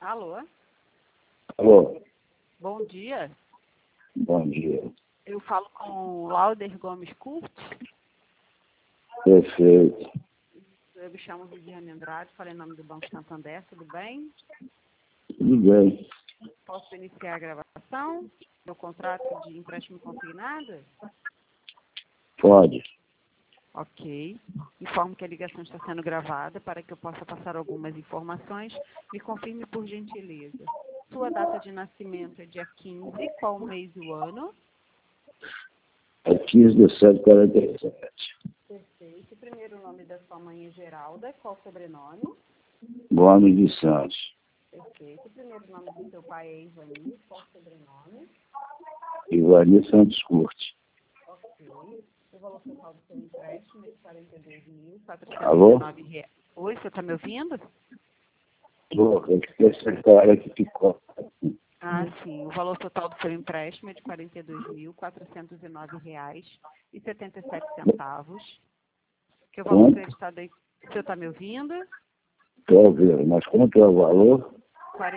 Alô? Alô, Bom dia. bom dia. Eu falo com Lauder Gomes Curti. Perfeito. Eu me chamo Viviane Andrade, falei em nome do Banco Santander, tudo bem? Tudo bem. Posso iniciar a gravação do contrato de empréstimo consignado? Pode. Ok. Informo que a ligação está sendo gravada para que eu possa passar algumas informações. Me confirme, por gentileza. Sua data de nascimento é dia 15, qual o mês e o ano? É 15/7/47. Perfeito. O primeiro nome da sua mãe é Geralda, qual o sobrenome? Gomes de Santos. Perfeito. O primeiro nome do seu pai é Ivani, qual o sobrenome? Ivani Santos Curte. Ok. O valor total do seu empréstimo é de Alô? 42.409 reais. Oi, você está me ouvindo? Tô, é que essa cara que ficou. Ah, sim. O valor total do seu empréstimo é de R$ 42.409,77. Que é o valor Quanto? acreditado aí. O senhor está me ouvindo? Tô ouvindo, mas quanto é o valor? R$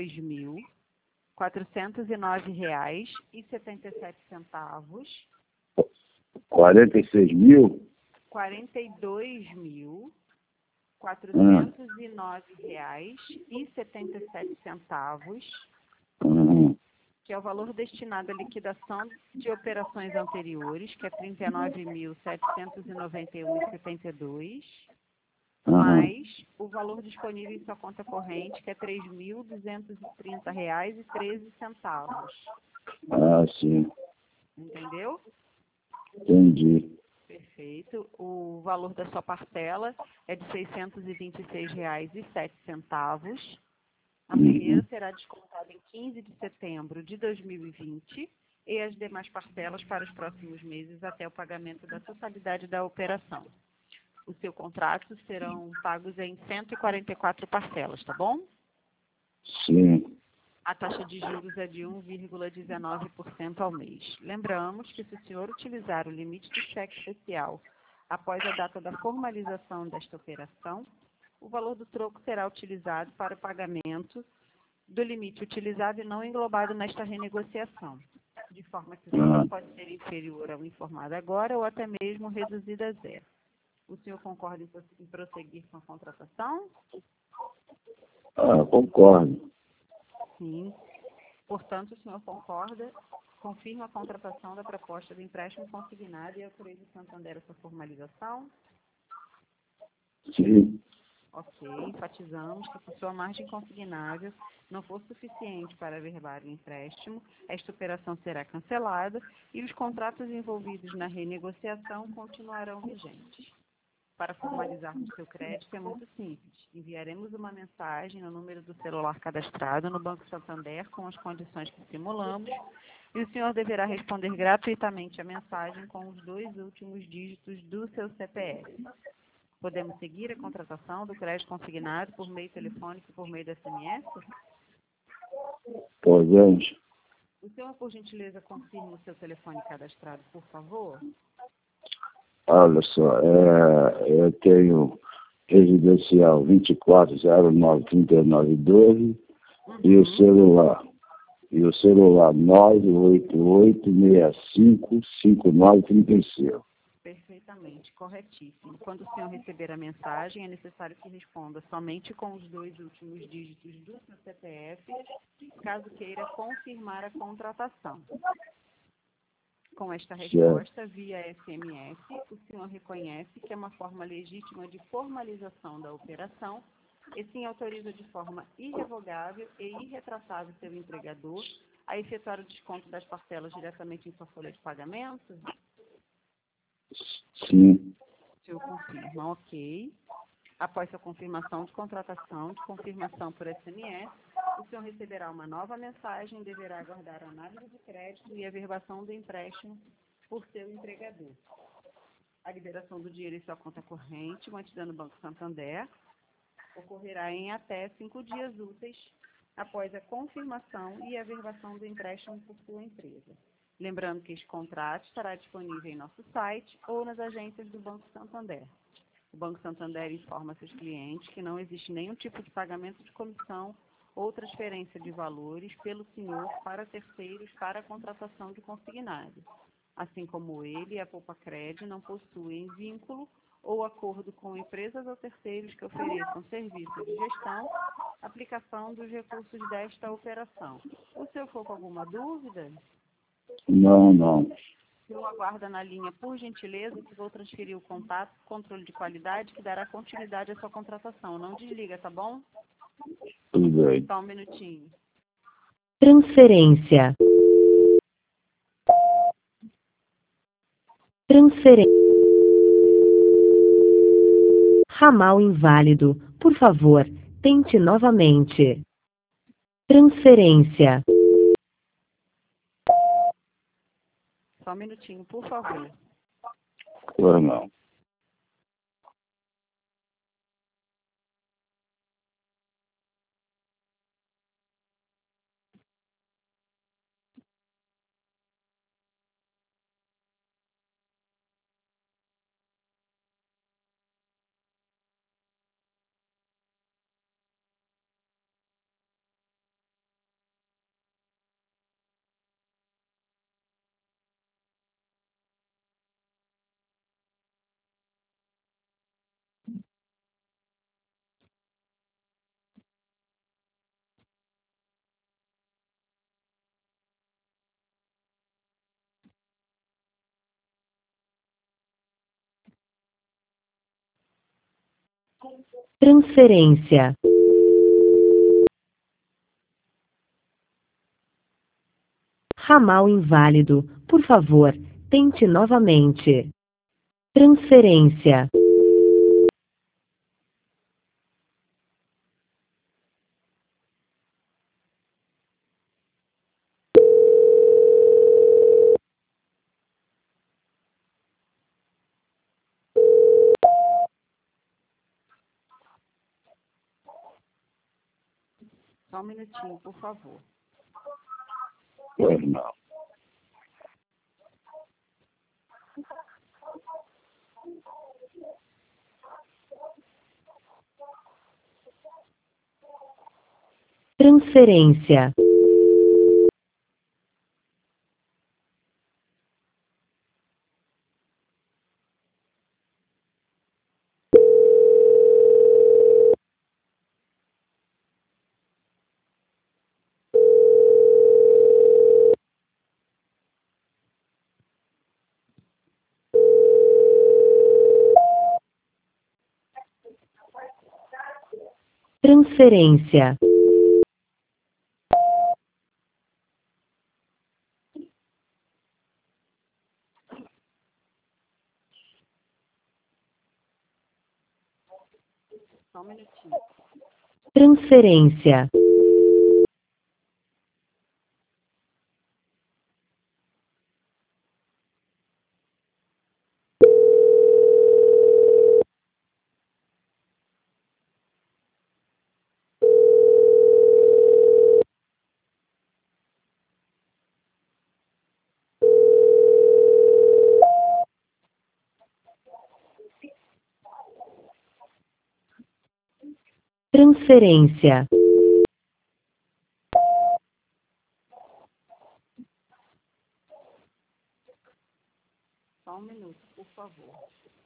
42.409,77. 46 mil? R$ 42.409,77, que é o valor destinado à liquidação de operações anteriores, que é R$ 39.791,72, mais o valor disponível em sua conta corrente, que é R$ 3.230,13. Ah, sim. Entendeu? Entendi. Perfeito. O valor da sua parcela é de R$ 626,07. A primeira será descontada em 15 de setembro de 2020 e as demais parcelas para os próximos meses até o pagamento da totalidade da operação. O seu contrato serão pagos em 144 parcelas, tá bom? Sim. A taxa de juros é de 1,19% ao mês. Lembramos que se o senhor utilizar o limite de cheque especial após a data da formalização desta operação, o valor do troco será utilizado para o pagamento do limite utilizado e não englobado nesta renegociação, de forma que o valor pode ser inferior ao informado agora ou até mesmo reduzido a zero. O senhor concorda em prosseguir com a contratação? Ah, concordo. Sim. Portanto, o senhor concorda, confirma a contratação da proposta de empréstimo consignado e autoriza o Santander essa formalização? Sim. Ok, enfatizamos que se sua margem consignável não for suficiente para averbar o empréstimo, esta operação será cancelada e os contratos envolvidos na renegociação continuarão vigentes. Para formalizarmos seu crédito é muito simples. Enviaremos uma mensagem no número do celular cadastrado no Banco Santander com as condições que simulamos e o senhor deverá responder gratuitamente a mensagem com os 2 últimos dígitos do seu CPF. Podemos seguir a contratação do crédito consignado por meio telefônico e por meio da SMS? Podemos. O senhor, por gentileza, confirma o seu telefone cadastrado, por favor? Olha só, eu tenho residencial 24093912 e o celular. E o celular 988655935. Perfeitamente, corretíssimo. Quando o senhor receber a mensagem, é necessário que responda somente com os 2 últimos dígitos do seu CPF, caso queira confirmar a contratação. Com esta resposta, via SMS, o senhor reconhece que é uma forma legítima de formalização da operação e sim autoriza de forma irrevogável e irretratável seu empregador a efetuar o desconto das parcelas diretamente em sua folha de pagamento? Sim. O senhor confirma, ok. Após sua confirmação de contratação, de confirmação por SMS, o senhor receberá uma nova mensagem e deverá aguardar a análise de crédito e a averbação do empréstimo por seu empregador. A liberação do dinheiro em sua conta corrente, mantida no Banco Santander, ocorrerá em até 5 dias úteis após a confirmação e a averbação do empréstimo por sua empresa. Lembrando que este contrato estará disponível em nosso site ou nas agências do Banco Santander. O Banco Santander informa seus clientes que não existe nenhum tipo de pagamento de comissão ou transferência de valores pelo senhor para terceiros para a contratação de consignado, assim como ele e a Poupacred não possuem vínculo ou acordo com empresas ou terceiros que ofereçam serviço de gestão, aplicação dos recursos desta operação. O senhor for com alguma dúvida? Não. Eu aguardo na linha, por gentileza, que vou transferir o contato, controle de qualidade, que dará continuidade à sua contratação. Não desliga, tá bom? Tudo bem. Só um minutinho. Transferência. Ramal inválido. Por favor, tente novamente. Transferência. Só um minutinho, por favor. Claro, não. Transferência. Ramal inválido. Por favor, tente novamente. Transferência. Só um minutinho, por favor. Claro, não. Transferência. Transferência. Só um minutinho. Transferência. Transferência. Só um minuto, por favor.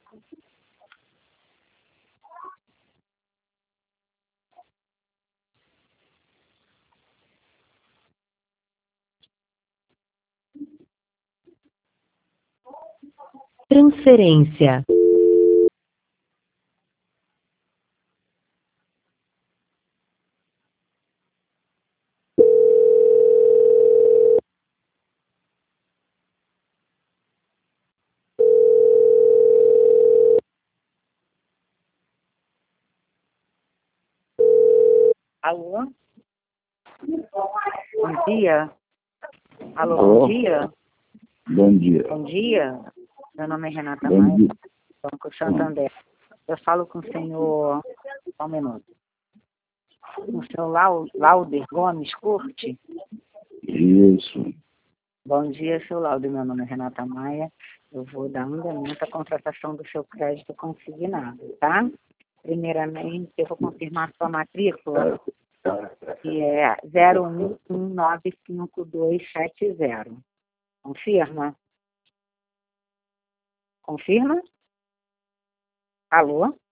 Transferência. Alô? Bom dia. Alô, Alô? bom dia. Bom dia. Bom dia. Meu nome é Renata Bom Maia, dia. Banco Santander. Eu falo com o senhor... Só um minuto. Com o senhor Lauder Gomes Curti. Isso. Bom dia, seu Lauder. Meu nome é Renata Maia. Eu vou dar andamento à contratação do seu crédito consignado, tá? Primeiramente, eu vou confirmar sua matrícula. que é 011952270. Confirma? Confirma? Alô?